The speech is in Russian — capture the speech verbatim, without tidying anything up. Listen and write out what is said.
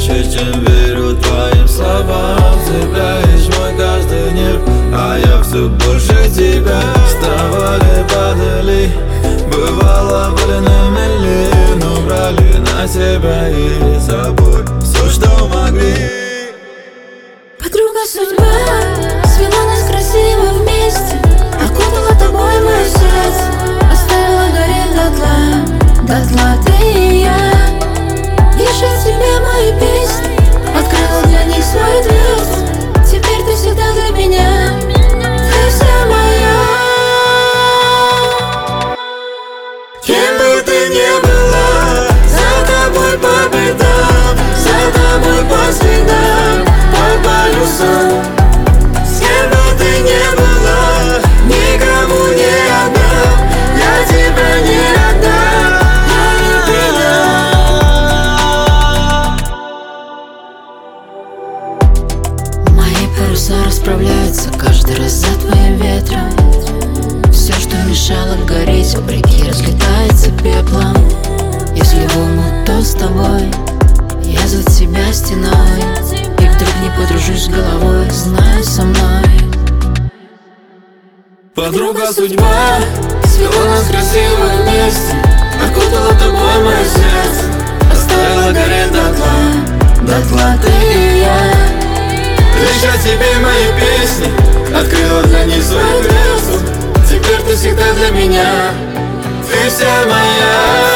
больше, чем верю твоим словам. Цепляешь мой каждый нерв, а я все больше тебя. Вставали, падали, бывало были на мели, но брали на себя и с собой все, что могли. Подруга судьба свела нас красиво вместе, окутала тобой мое сердце, оставила гореть дотла, дотла ты и я. Пиши тебе мои песни, открыла для них свой дверцу. Теперь ты всегда для меня, ты вся моя. Кем бы ты ни была, за тобой по бедам, за тобой по следам, по полюсам. С кем бы ты ни была, никому не отдам, я тебя не отдам, я не предам. Мои паруса расправляются каждый раз за твоим ветром. Все, что мешало гореть, вопреки разлетается пеплом. Если в омут, то с тобой я за тебя стеной, и вдруг не подружусь с головой, знаю, со мной. Подруга судьба свела нас красиво вместе, окутала тобой мое сердце, оставила гореть дотла, дотла ты и я. Лишь о тебе мои песни, открыла для них свою дверцу. Теперь ты всегда для меня, ты вся моя.